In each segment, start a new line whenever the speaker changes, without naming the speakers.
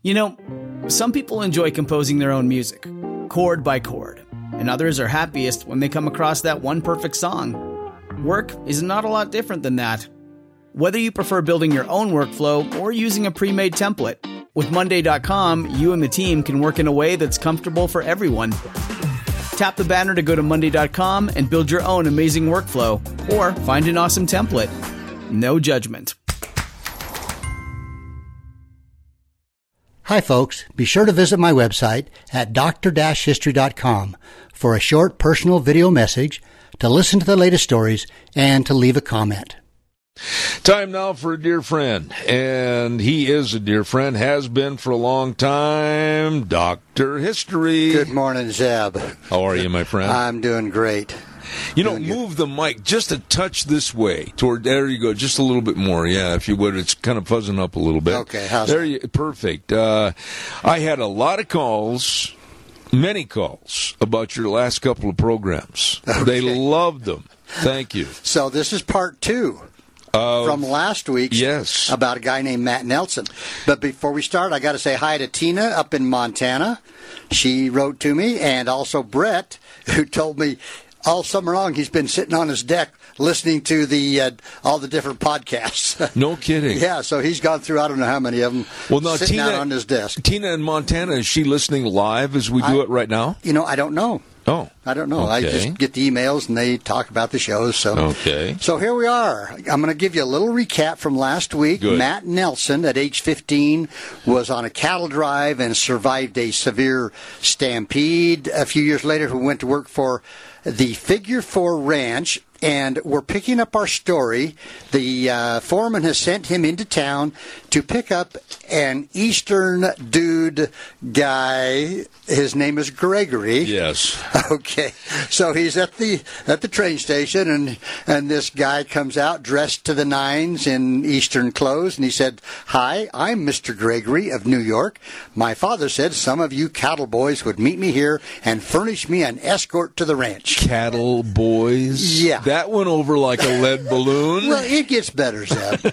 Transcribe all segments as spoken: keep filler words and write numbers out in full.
You know, some people enjoy composing their own music, chord by chord, and others are happiest when they come across that one perfect song. Work is not a lot different than that. Whether you prefer building your own workflow or using a pre-made template, with Monday dot com, you and the team can work in a way that's comfortable for everyone. Tap the banner to go to Monday dot com and build your own amazing workflow, or find an awesome template. No judgment.
Hi folks, be sure to visit my website at d r dash history dot com for a short personal video message, to listen to the latest stories, and to leave a comment.
Time now for a dear friend, and he is a dear friend, has been for a long time, Doctor History.
Good morning, Zeb.
How are you, my friend?
I'm doing great.
You know, move the mic just a touch this way. Toward there you go, just a little bit more. Yeah, if you would. It's kind of fuzzing up a little bit.
Okay, how's
there
that?
you perfect. Uh, I had a lot of calls, many calls about your last couple of programs.
Okay.
They loved them. Thank you.
So this is part two.
Uh,
From last week's
yes.
about a guy named Matt Nelson. But before we start, I got to say hi to Tina up in Montana. She wrote to me, and also Brett, who told me all summer long he's been sitting on his deck listening to the uh, all the different podcasts.
No kidding.
Yeah, so he's gone through I don't know how many of them.
Well, now
sitting
Tina
out on his desk.
Tina in Montana, is she listening live as we do
I,
it right now?
You know, I don't know.
Oh,
I don't know.
Okay.
I just get the emails and they talk about the shows. So
okay.
So here we are. I'm going to give you a little recap from last week.
Good.
Matt Nelson, at age fifteen, was on a cattle drive and survived a severe stampede. A few years later, he went to work for the Figure Four Ranch. And we're picking up our story. The uh, foreman has sent him into town to pick up an Eastern dude guy. His name is Gregory.
Yes.
Okay. So he's at the at the train station, and and this guy comes out dressed to the nines in Eastern clothes, and he said, "Hi, I'm Mister Gregory of New York. My father said some of you cattle boys would meet me here and furnish me an escort to the ranch."
Cattle boys?
Yeah.
That went over like a lead balloon.
Well, it gets better, Zeb.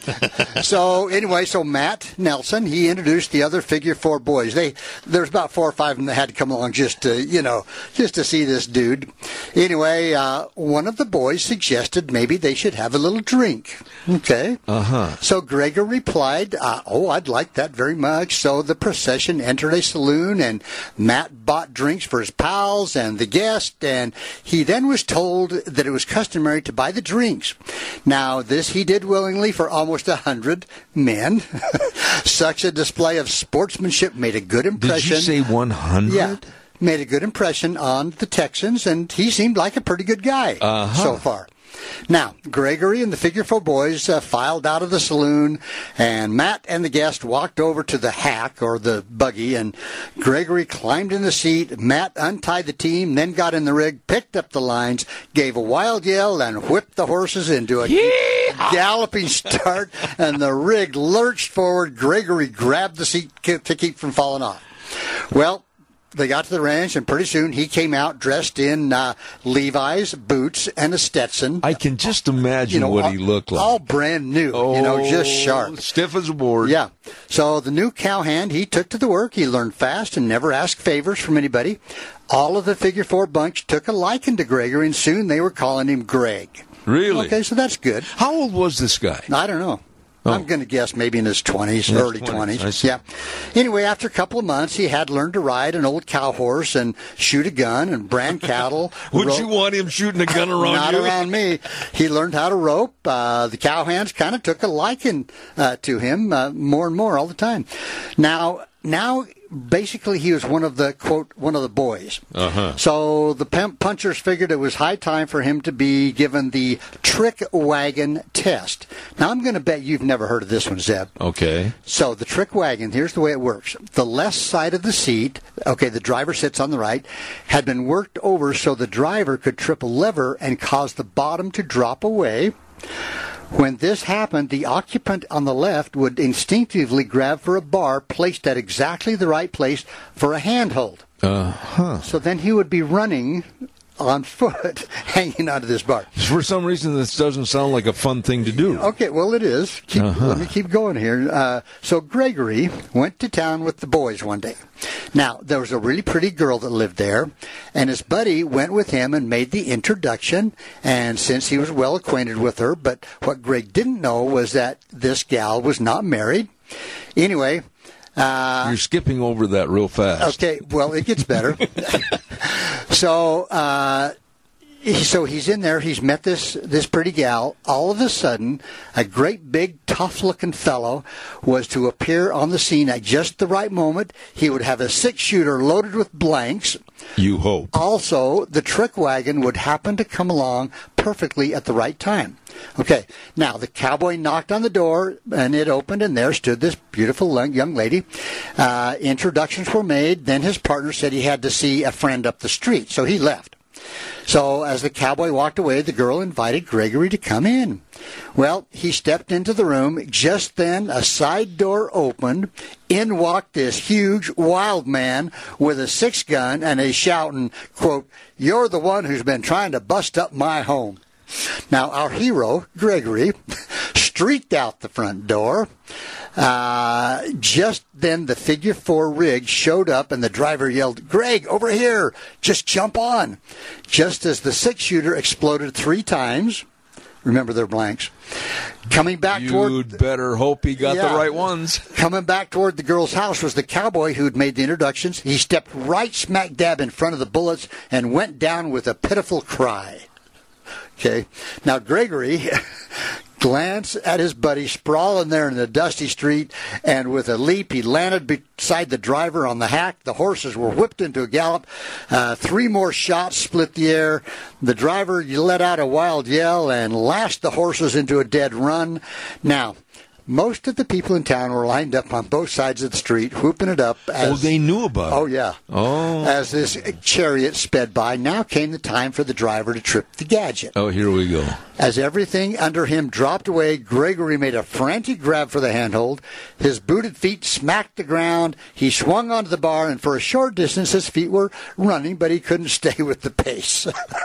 So anyway, so Matt Nelson, he introduced the other Figure Four boys. They there's about four or five of them that had to come along just to, you know, just to see this dude. Anyway, uh, one of the boys suggested maybe they should have a little drink. Okay.
Uh-huh.
So Gregor replied, uh, oh, I'd like that very much. So the procession entered a saloon, and Matt bought drinks for his pals and the guest, and he then was told that it was customary to buy the drinks. Now, this he did willingly for almost a hundred men. Such a display of sportsmanship made a good impression.
Did you say one hundred?
Yeah. Made a good impression on the Texans, and he seemed like a pretty good guy
uh-huh.
so far. Now, Gregory and the Figure Four boys uh, filed out of the saloon, and Matt and the guest walked over to the hack, or the buggy, and Gregory climbed in the seat. Matt untied the team, then got in the rig, picked up the lines, gave a wild yell, and whipped the horses into a
Yeehaw!
galloping start, and the rig lurched forward. Gregory grabbed the seat to keep from falling off. Well, they got to the ranch, and pretty soon he came out dressed in uh, Levi's, boots, and a Stetson.
I can just imagine
you know,
what
all,
he looked like.
All brand new,
oh,
you know, just sharp.
Stiff as a board.
Yeah. So the new cowhand he took to the work. He learned fast and never asked favors from anybody. All of the Figure Four bunch took a liking to Gregory, and soon they were calling him Greg.
Really?
Okay, so that's good.
How old was this guy?
I don't know.
Oh.
I'm going to guess maybe in his twenties,
In his
early
twenties,
twenties.
I see.
Yeah. Anyway, after a couple of months, he had learned to ride an old cow horse and shoot a gun and brand cattle.
Would
ro-
you want him shooting a gun around
Not
you?
around me. He learned how to rope. Uh, the cowhands kind of took a liking uh, to him uh, more and more all the time. Now, now. Basically, he was one of the, quote, one of the boys.
Uh-huh.
So the pimp punchers figured it was high time for him to be given the trick wagon test. Now, I'm going to bet you've never heard of this one, Zeb.
Okay.
So the trick wagon, here's the way it works. The left side of the seat, okay, the driver sits on the right, had been worked over so the driver could trip a lever and cause the bottom to drop away. When this happened, the occupant on the left would instinctively grab for a bar placed at exactly the right place for a handhold.
Uh-huh.
So then he would be running on foot hanging onto this bar.
For some reason, this doesn't sound like a fun thing to do.
Okay, well, it is. Keep, uh-huh. Let me keep going here. Uh, so Gregory went to town with the boys one day. Now, there was a really pretty girl that lived there, and his buddy went with him and made the introduction, and since he was well acquainted with her, but what Greg didn't know was that this gal was not married. Anyway... Uh,
You're skipping over that real fast.
Okay, well, it gets better. so... Uh, So he's in there. He's met this this pretty gal. All of a sudden, a great big tough-looking fellow was to appear on the scene at just the right moment. He would have a six-shooter loaded with blanks.
You hope.
Also, the trick wagon would happen to come along perfectly at the right time. Okay, now the cowboy knocked on the door, and it opened, and there stood this beautiful young lady. Uh, introductions were made. Then his partner said he had to see a friend up the street, so he left. So as the cowboy walked away, the girl invited Gregory to come in. Well, he stepped into the room. Just then, a side door opened. In walked this huge, wild man with a six-gun, and he's shouting, quote, "You're the one who's been trying to bust up my home." Now, our hero, Gregory, streaked out the front door. Uh, just then, the figure four rig showed up, and the driver yelled, "Greg, over here! Just jump on!" Just as the six-shooter exploded three times. Remember their blanks. Coming back
You'd
toward...
You'd better hope he got
yeah,
the right ones.
Coming back toward the girl's house was the cowboy who'd made the introductions. He stepped right smack dab in front of the bullets and went down with a pitiful cry. Okay. Now, Gregory glanced at his buddy sprawling there in the dusty street, and with a leap, he landed beside the driver on the hack. The horses were whipped into a gallop. Uh, three more shots split the air. The driver let out a wild yell and lashed the horses into a dead run. Now, most of the people in town were lined up on both sides of the street, whooping it up. As,
oh, they knew about it.
Oh, yeah.
Oh.
As this chariot sped by, now came the time for the driver to trip the gadget.
Oh, here we go.
As everything under him dropped away, Gregory made a frantic grab for the handhold. His booted feet smacked the ground. He swung onto the bar, and for a short distance, his feet were running, but he couldn't stay with the pace.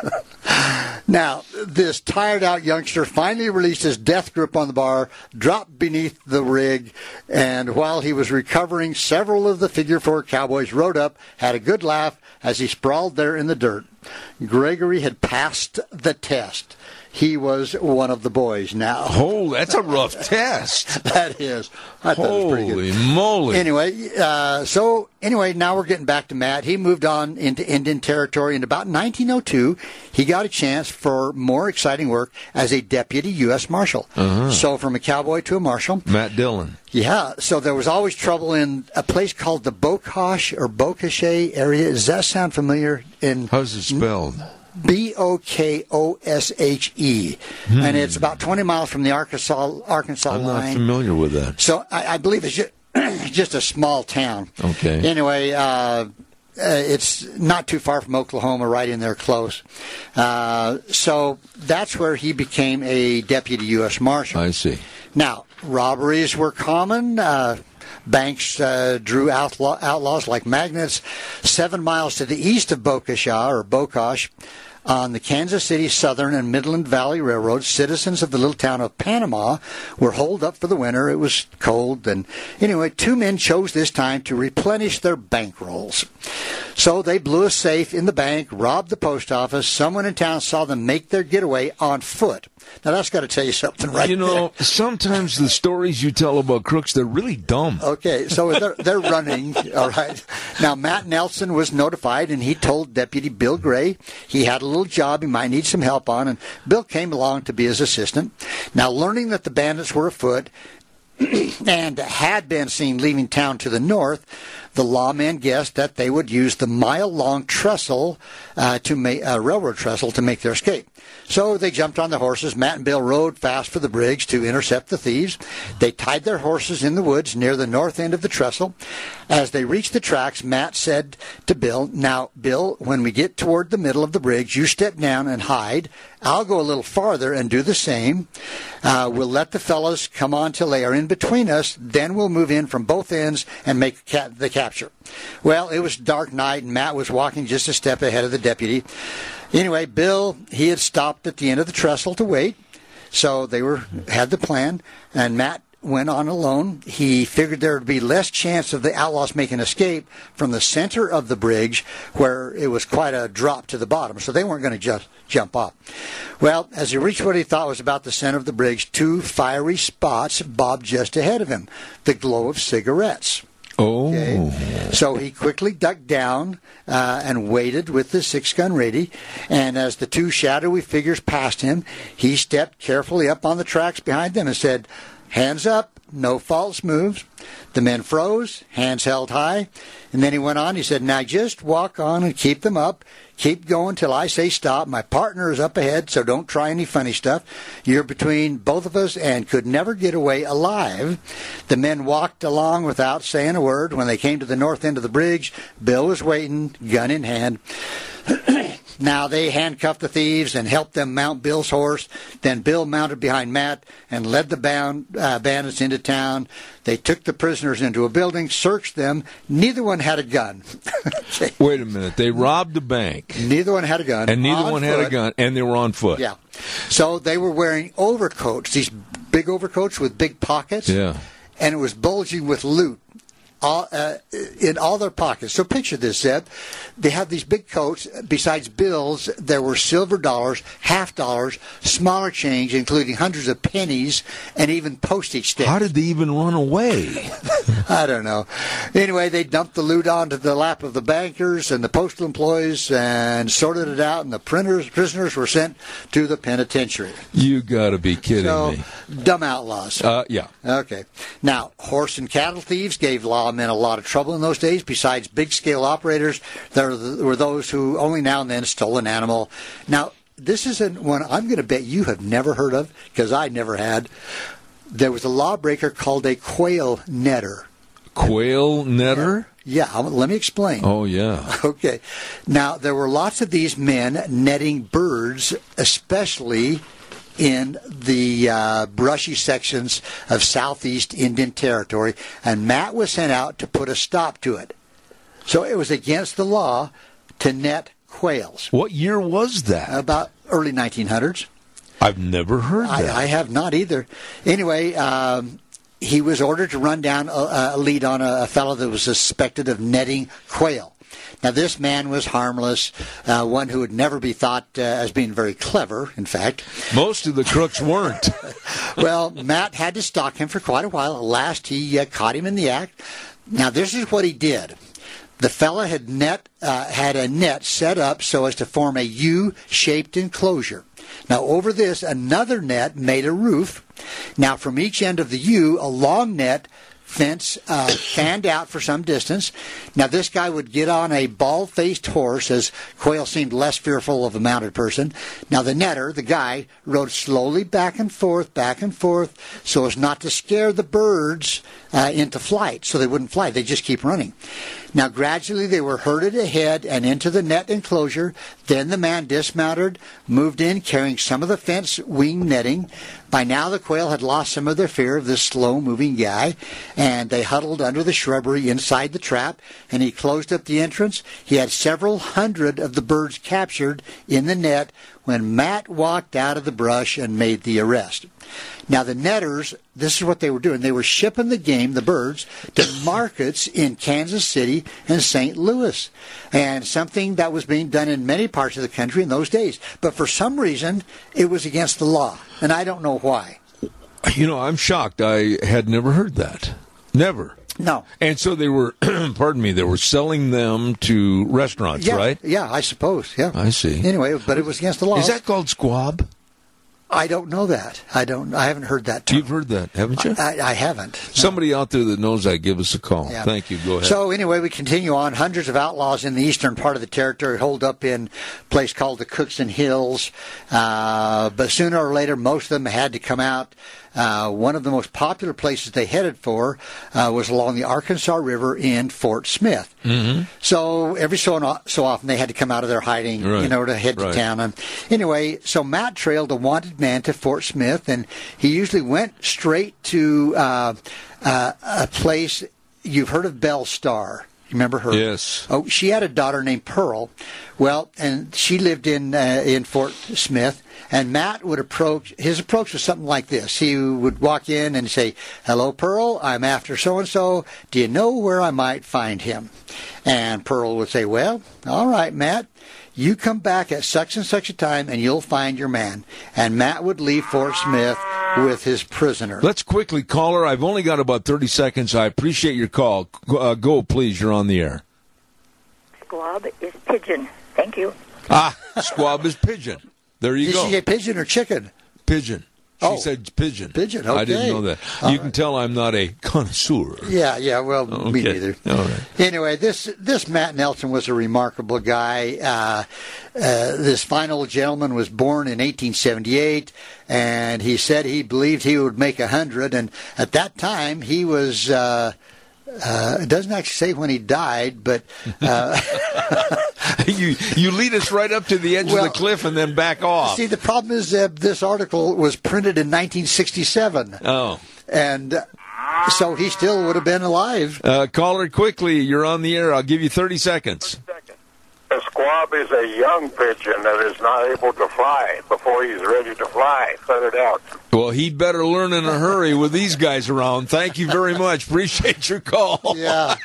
Now, this tired-out youngster finally released his death grip on the bar, dropped beneath the rig, and while he was recovering, several of the figure four cowboys rode up, had a good laugh as he sprawled there in the dirt. Gregory had passed the test. He was one of the boys now.
Oh, that's a rough test.
That is. I thought
Holy
it was pretty good.
moly.
Anyway, uh, so anyway, now we're getting back to Matt. He moved on into Indian Territory. In about nineteen oh two, he got a chance for more exciting work as a deputy U S Marshal. Uh-huh. So from a cowboy to a marshal.
Matt Dillon.
Yeah, so there was always trouble in a place called the Bokosh or Bokoshe area. Does that sound familiar? In
How's it spelled?
B O K O S H E, hmm. and it's about twenty miles from the Arkansas Arkansas
I'm
line.
I'm not familiar with that.
So I, I believe it's just, just a small town.
Okay.
Anyway, uh, uh, it's not too far from Oklahoma, right in there close. Uh, so that's where he became a deputy U S Marshal.
I see.
Now, robberies were common. Uh, Banks uh, drew outlaw- outlaws like magnets. Seven miles to the east of Bokosha, or Bokosh, on the Kansas City Southern and Midland Valley Railroad, citizens of the little town of Panama were holed up for the winter. It was cold. And anyway, two men chose this time to replenish their bankrolls. So they blew a safe in the bank, robbed the post office. Someone in town saw them make their getaway on foot. Now, that's got to tell you something right
You know,
there.
sometimes the stories you tell about crooks, they're really dumb.
Okay, so they're, they're running, all right. Now, Matt Nelson was notified, and he told Deputy Bill Gray he had a little job he might need some help on, and Bill came along to be his assistant. Now, learning that the bandits were afoot and had been seen leaving town to the north, the lawmen guessed that they would use the mile-long trestle uh, to make uh, railroad trestle to make their escape. So they jumped on the horses. Matt and Bill rode fast for the bridge to intercept the thieves. They tied their horses in the woods near the north end of the trestle. As they reached the tracks, Matt said to Bill, "Now, Bill, when we get toward the middle of the bridge, you step down and hide, I'll go a little farther and do the same. Uh, we'll let the fellas come on till they are in between us. Then we'll move in from both ends and make ca- the capture. Well, it was dark night, and Matt was walking just a step ahead of the deputy. Anyway, Bill, he had stopped at the end of the trestle to wait. So they were had the plan, and Matt went on alone. He figured there would be less chance of the outlaws making escape from the center of the bridge, where it was quite a drop to the bottom, so they weren't going to just jump off. Well, as he reached what he thought was about the center of the bridge, two fiery spots bobbed just ahead of him, the glow of cigarettes.
Oh.
Okay. So he quickly ducked down uh, and waited with the six-gun ready. And as the two shadowy figures passed him, he stepped carefully up on the tracks behind them and said, "Hands up, no false moves." The men froze, hands held high. And then he went on. He said, "Now just walk on and keep them up. Keep going till I say stop. My partner is up ahead, so don't try any funny stuff. You're between both of us and could never get away alive." The men walked along without saying a word. When they came to the north end of the bridge, Bill was waiting, gun in hand. Now they handcuffed the thieves and helped them mount Bill's horse. Then Bill mounted behind Matt and led the bound, uh, bandits into town. They took the prisoners into a building, searched them. Neither one had a gun. Okay.
Wait a minute. They robbed a bank.
Neither one had a gun.
And neither
on
one
foot.
had a gun, and they were on foot.
Yeah. So they were wearing overcoats, these big overcoats with big pockets.
Yeah.
And it was bulging with loot. All, uh, in all their pockets. So picture this, Zeb. They have these big coats. Besides bills, there were silver dollars, half dollars, smaller change, including hundreds of pennies, and even postage stamps.
How did they even run away?
I don't know. Anyway, they dumped the loot onto the lap of the bankers and the postal employees and sorted it out, and the printers, prisoners were sent to the penitentiary.
You got to be kidding
so,
me.
Dumb outlaws.
Uh, yeah.
Okay. Now, horse and cattle thieves gave law men a lot of trouble in those days. Besides big-scale operators, there were those who only now and then stole an animal. Now, this is one I'm going to bet you have never heard of, because I never had. There was a lawbreaker called a quail netter.
Quail netter?
Yeah, yeah, let me explain.
Oh, yeah.
Okay. Now, there were lots of these men netting birds, especially in the uh, brushy sections of southeast Indian Territory, and Matt was sent out to put a stop to it. So it was against the law to net quails.
What year was that?
About early nineteen hundreds.
I've never heard that.
I, I have not either. Anyway, um, he was ordered to run down a, a lead on a, a fellow that was suspected of netting quail. Now, this man was harmless, uh, one who would never be thought uh, as being very clever, in fact.
Most of the crooks weren't.
Well, Matt had to stalk him for quite a while. At last, he uh, caught him in the act. Now, this is what he did. The fella had net uh, had a net set up so as to form a U-shaped enclosure. Now, over this, another net made a roof. Now, from each end of the U, a long net fence uh, fanned out for some distance. Now, this guy would get on a bald-faced horse, as Quail seemed less fearful of a mounted person. Now, the netter, the guy, rode slowly back and forth, back and forth, so as not to scare the birds uh, into flight, so they wouldn't fly. They'd just keep running. Now, gradually, they were herded ahead and into the net enclosure. Then the man dismounted, moved in, carrying some of the fence wing netting. By now, the quail had lost some of their fear of this slow-moving guy, and they huddled under the shrubbery inside the trap, and he closed up the entrance. He had several hundred of the birds captured in the net when Matt walked out of the brush and made the arrest. Now, the netters, this is what they were doing. They were shipping the game, the birds, to markets in Kansas City and Saint Louis, and something that was being done in many parts of the country in those days. But for some reason, it was against the law, and I don't know why.
You know, I'm shocked. I had never heard that. Never.
No.
And so they were, pardon me, they were selling them to restaurants,
yeah,
right?
Yeah, I suppose, yeah.
I see.
Anyway, but it was against the law.
Is that called squab?
I don't know that. I don't. I haven't heard that term.
You've heard that, haven't you?
I, I haven't. No.
Somebody out there that knows that, give us a call.
Yeah.
Thank you. Go ahead.
So anyway, we continue on. Hundreds of outlaws in the eastern part of the territory hold up in a place called the Cookson Hills. Uh, but sooner or later, most of them had to come out. Uh, one of the most popular places they headed for uh, was along the Arkansas River in Fort Smith.
Mm-hmm.
So every so, so often they had to come out of their hiding,
Right.
you know, to head to
Right.
town. And anyway, so Matt trailed a wanted man to Fort Smith, and he usually went straight to uh, uh, a place. You've heard of Belle Starr. You remember her?
Yes.
Oh, she had a daughter named Pearl. Well, and she lived in uh, in Fort Smith. And Matt would approach. His approach was something like this. He would walk in and say, "Hello, Pearl. I'm after so and so. Do you know where I might find him?" And Pearl would say, "Well, all right, Matt. You come back at such and such a time, and you'll find your man." And Matt would leave Fort Smith with his prisoner.
Let's quickly call her. I've only got about thirty seconds. I appreciate your call. Uh, go, please. You're on the air.
Squab is pigeon. Thank you.
Ah, squab is pigeon. There you
Did
go.
she say pigeon or chicken?
Pigeon. She
Oh.
said pigeon.
Pigeon,
I didn't
okay.
know that.
All
you
right.
can tell I'm not a connoisseur.
Yeah, yeah. Well,
Okay.
me neither.
All right.
Anyway, this this Matt Nelson was a remarkable guy. Uh, uh, this fine old gentleman was born in eighteen seventy-eight, and he said he believed he would make a hundred. And at that time, he was. Uh, uh, it doesn't actually say when he died, but uh,
you you lead us right up to the edge
Well,
of the cliff and then back off.
see, the problem is that this article was printed in nineteen sixty-seven,
Oh.
and uh, so he still would have been alive.
Uh, caller, quickly. You're on the air. I'll give you thirty seconds.
A squab is a young pigeon that is not able to fly before he's ready to fly. Cut it out.
Well, he'd better learn in a hurry with these guys around. Thank you very much. Appreciate your call.
Yeah.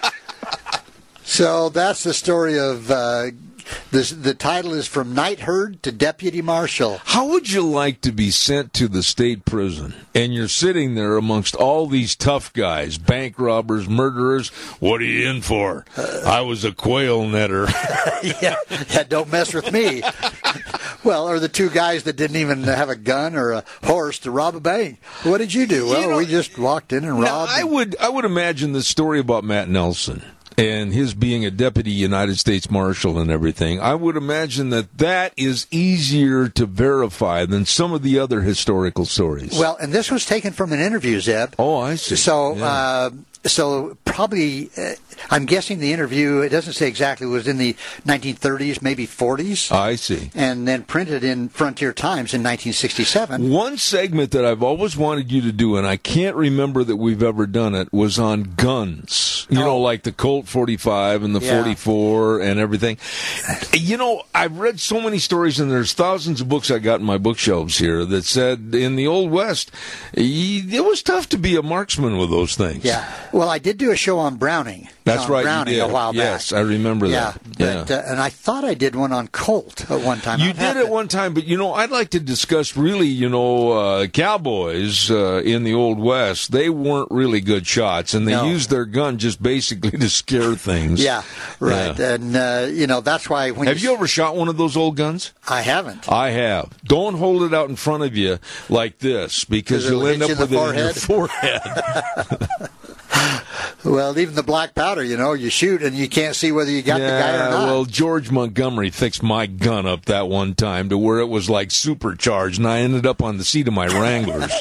So that's the story of uh, this. The title is From Night Herd to Deputy Marshal.
How would you like to be sent to the state prison and you're sitting there amongst all these tough guys, bank robbers, murderers? What are you in for? Uh, I was a quail netter.
yeah, yeah, don't mess with me. Well, or the two guys that didn't even have a gun or a horse to rob a bank. What did you do? Well,
You know,
we just walked in and
Now,
robbed.
I would I would imagine the story about Matt Nelson and his being a deputy United States Marshal and everything. I would imagine that that is easier to verify than some of the other historical stories.
Well, and this was taken from an interview, Zeb.
oh, I see.
So,
Yeah.
uh, so probably, uh, I'm guessing the interview, it doesn't say exactly, was in the nineteen thirties, maybe forties,
I see.
and then printed in Frontier Times in nineteen sixty-seven.
One segment that I've always wanted you to do, and I can't remember that we've ever done it, was on guns. You know,
Oh.
like the Colt forty-five and the
Yeah.
forty-four and everything. You know, I've read so many stories, and there's thousands of books I got in my bookshelves here that said in the Old West, y- it was tough to be a marksman with those things.
Yeah. Well, I did do a show on Browning.
That's
on
right, you
Browning
did.
a while
Yes,
back.
I remember
yeah,
that.
But,
Yeah.
Uh, and I thought I did one on Colt at one time.
You
I'd have
did at
to-
one time, but you know, I'd like to discuss really, you know, uh, cowboys uh, in the Old West. They weren't really good shots, and they
No.
used their gun just basically to scare things.
Yeah, right.
Yeah.
And uh, you know that's why when
Have you ever shot one of those old guns?
I haven't.
I have. Don't hold it out in front of you like this, because
'Cause it'll
you'll end
hit
up
you
with
in
it
the
in your forehead.
Well, even the black powder, you know, you shoot and you can't see whether you got the guy
Yeah,
or not.
well, George Montgomery fixed my gun up that one time to where it was like supercharged, and I ended up on the seat of my Wranglers.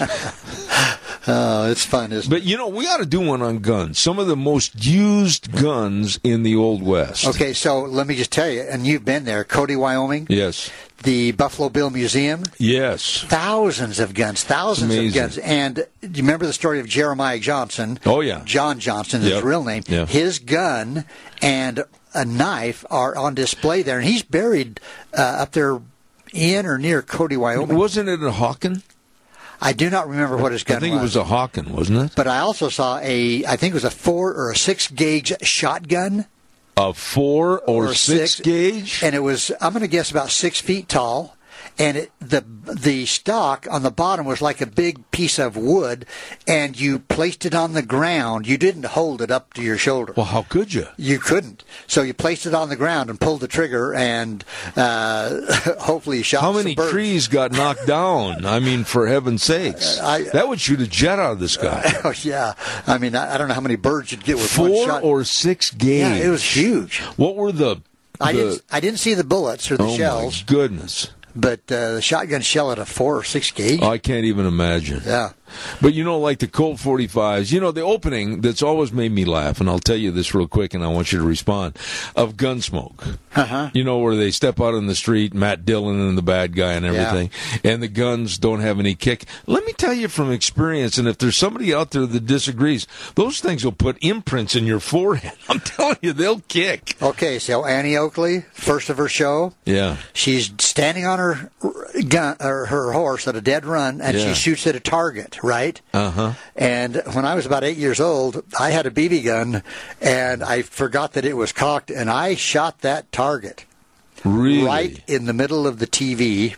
Oh, it's fun, isn't
But, you know, we ought to do one on guns. Some of the most used guns in the Old West.
it? Okay, so let me just tell you, and you've been there, Cody, Wyoming,
Yes.
the Buffalo Bill Museum,
Yes.
thousands of guns, thousands of
Amazing.
guns. And do you remember the story of Jeremiah Johnson?
Oh, yeah.
John Johnson is
Yep.
his real name.
Yeah.
His gun and a knife are on display there, and he's buried uh, up there in or near Cody, Wyoming.
Wasn't it a Hawken?
I do not remember what his gun
I think
was.
it was a Hawken, wasn't it?
But I also saw a, I think it was a four or a six gauge shotgun.
A four or,
Or
six,
six.
gauge?
And it was, I'm going to guess about six feet tall. And it, the the stock on the bottom was like a big piece of wood, and you placed it on the ground. You didn't hold it up to your shoulder.
Well, how could you?
You couldn't. So you placed it on the ground and pulled the trigger, and uh, hopefully you shot
How
some
many
birds.
trees got knocked down? I mean, for heaven's sakes.
I-
that would shoot a jet out of the sky.
Oh, yeah. I mean, I, I don't know how many birds you'd get with
Four
one shot.
or six gauge.
Yeah, it was huge.
What were the...
I
the-
didn't. I didn't see the bullets or the
oh,
shells,
my goodness.
but uh, the shotgun shell at a four or six gauge.
I can't even imagine.
Yeah.
But, you know, like the Colt forty-fives, you know, the opening that's always made me laugh, and I'll tell you this real quick, and I want you to respond, of Gunsmoke.
Uh-huh.
You know, where they step out in the street, Matt Dillon and the bad guy and everything, yeah. and the guns don't have any kick. Let me tell you from experience, and if there's somebody out there that disagrees, those things will put imprints in your forehead. I'm telling you, they'll kick.
Okay, so Annie Oakley, first of her show.
Yeah.
She's standing on her gun, or her horse at a dead run, and
Yeah.
she shoots at a target, right?
Uh-huh.
And when I was about eight years old, I had a B B gun, and I forgot that it was cocked, and I shot that target.
Really?
Right in the middle of the T V.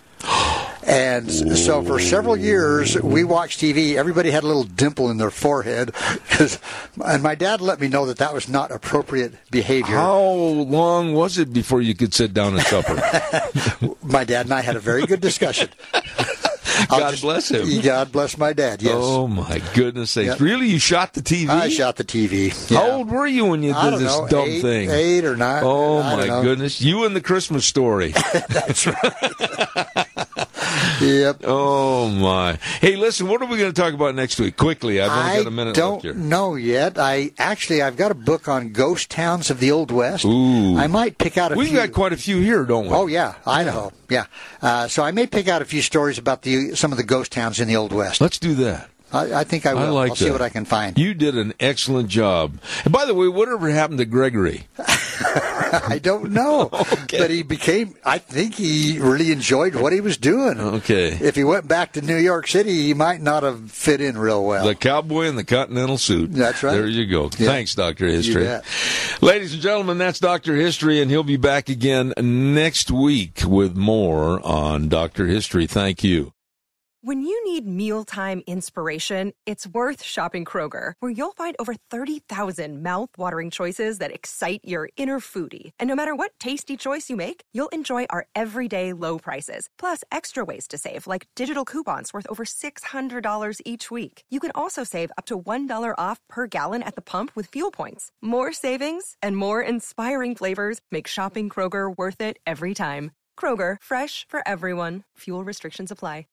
And so for several years, we watched T V. Everybody had a little dimple in their forehead. Cause, and my dad let me know that that was not appropriate behavior.
How long was it before you could sit down at supper?
My dad and I had a very good discussion.
God
just,
bless him.
God bless my dad, yes.
Oh, my goodness sakes.
Yep.
Really? You shot the T V?
I shot the T V. Yeah.
How old were you when you
I
did
don't
this
know,
dumb
eight,
thing?
Eight or nine.
Oh,
I
my
don't know.
goodness. You and the Christmas Story.
That's right. Yep.
Oh, my. Hey, listen, what are we going to talk about next week? Quickly, I've only
I
got a minute
don't
left here.
know yet. I actually, I've got a book on ghost towns of the Old West.
Ooh.
I might pick out a
We've
few.
got quite a few here, don't we?
Oh, yeah, Idaho. Yeah. Uh, so I may pick out a few stories about the some of the ghost towns in the Old West.
Let's do that.
I, I think I will.
I like
I'll see
that.
what I can find.
You did an excellent job. And by the way, whatever happened to Gregory?
I don't know.
Okay.
But he became, I think he really enjoyed what he was doing.
Okay.
If he went back to New York City, he might not have fit in real well.
The cowboy in the continental suit.
That's right.
There you go.
Yeah.
Thanks, Doctor History.
You bet.
Ladies and gentlemen, that's Doctor History, and he'll be back again next week with more on Doctor History. Thank you.
When you need mealtime inspiration, it's worth shopping Kroger, where you'll find over thirty thousand mouth-watering choices that excite your inner foodie. And no matter what tasty choice you make, you'll enjoy our everyday low prices, plus extra ways to save, like digital coupons worth over six hundred dollars each week. You can also save up to one dollar off per gallon at the pump with fuel points. More savings and more inspiring flavors make shopping Kroger worth it every time. Kroger, fresh for everyone. Fuel restrictions apply.